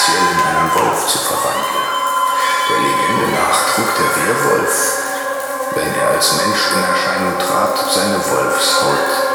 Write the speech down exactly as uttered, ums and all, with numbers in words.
speziell in einen Wolf zu verwandeln. Der Legende nach trug der Werwolf, wenn er als Mensch in Erscheinung trat, seine Wolfshaut